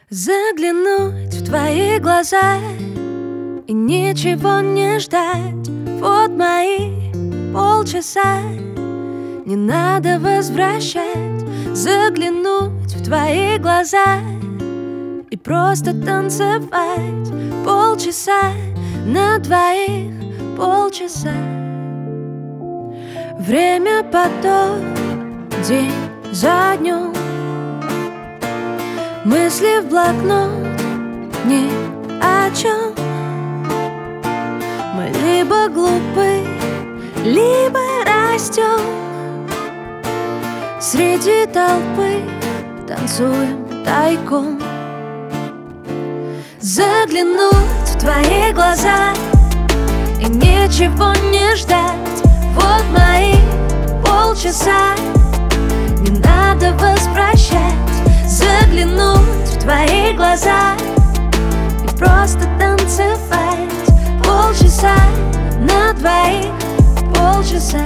Заглянуть в твои глаза и ничего не ждать. Вот мои полчаса, не надо возвращать. Заглянуть в твои глаза и просто танцевать. Полчаса на двоих, полчаса. Время поток, день за днем. Мысли в блокнот, ни о чем. Мы либо глупы, либо растем. Среди толпы танцуем тайком. Заглянуть в твои глаза и ничего не ждать. Вот мои полчаса, не надо возвращать. Заглянуть в твои глаза и просто танцевать. Полчаса на двоих, полчаса.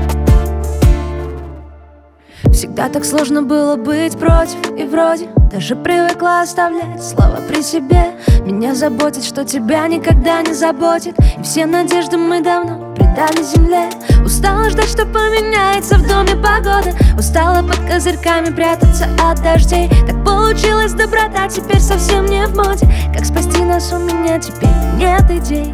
Всегда так сложно было быть против, и вроде даже привыкла оставлять слова при себе. Меня заботит, что тебя никогда не заботит, и все надежды мы давно предали земле. Устала ждать, что поменяется в доме погода. Устала под козырьками прятаться от дождей. Так получилось, доброта теперь совсем не в моде. Как спасти нас, у меня теперь нет идей.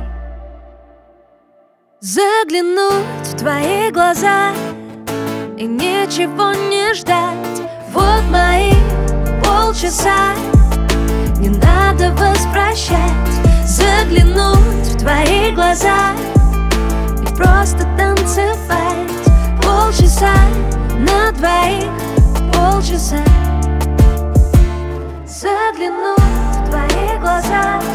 Заглянуть в твои глаза и ничего не ждать. Вот мои полчаса, не надо возвращать. Заглянуть в твои глаза и просто танцевать. Полчаса на двоих, полчаса. Заглянуть в твои глаза